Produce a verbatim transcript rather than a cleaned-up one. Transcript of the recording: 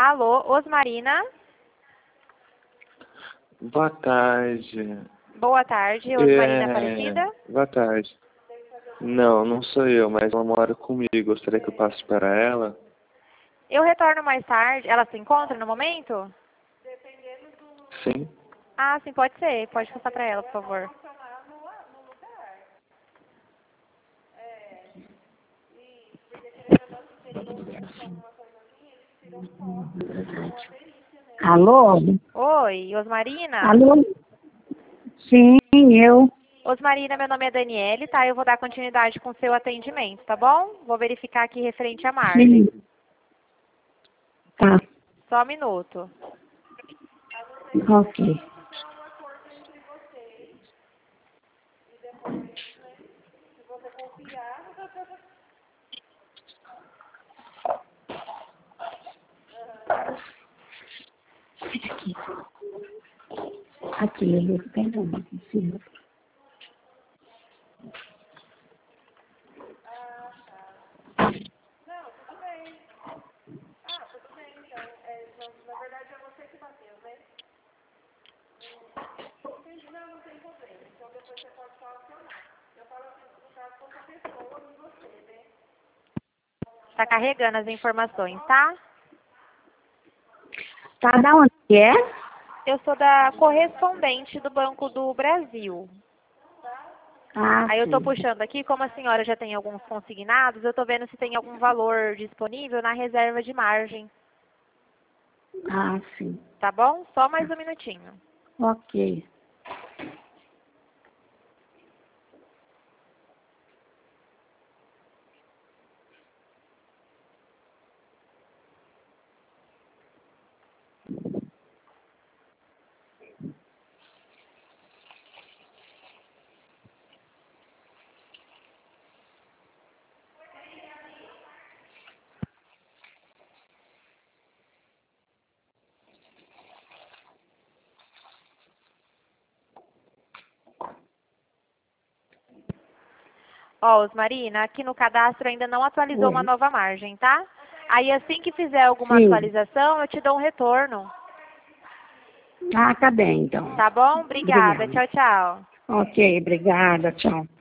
Alô, Osmarina? Boa tarde. Boa tarde, Osmarina É... Aparecida? Boa tarde. Não, não sou eu, mas ela mora comigo. Gostaria que eu passe para ela? Eu retorno mais tarde. Ela se encontra no momento? Sim. Ah, sim, pode ser. Pode passar para ela, por favor. Alô? Oi, Osmarina? Alô? Sim, eu. Osmarina, meu nome é Daniele, tá? Eu vou dar continuidade com o seu atendimento, tá bom? Vou verificar aqui referente à margem. Sim. Tá, Só um minuto. ok. Aqui. Aqui, ele tem uma aqui em cima. Tá carregando as informações, tá? Tá, da onde que é? Eu sou da correspondente do Banco do Brasil. Ah, Aí eu tô sim. puxando aqui, como a senhora já tem alguns consignados, eu tô vendo se tem algum valor disponível na reserva de margem. Ah, sim. Tá bom? Só mais um minutinho. Ok. Ó, Osmarina, aqui no cadastro ainda não atualizou uma Oi. nova margem, tá? Aí assim que fizer alguma Sim. atualização, eu te dou um retorno. Ah, tá bem, então. Tá bom? Obrigada. Obrigada. Tchau, tchau. Ok, obrigada. Tchau.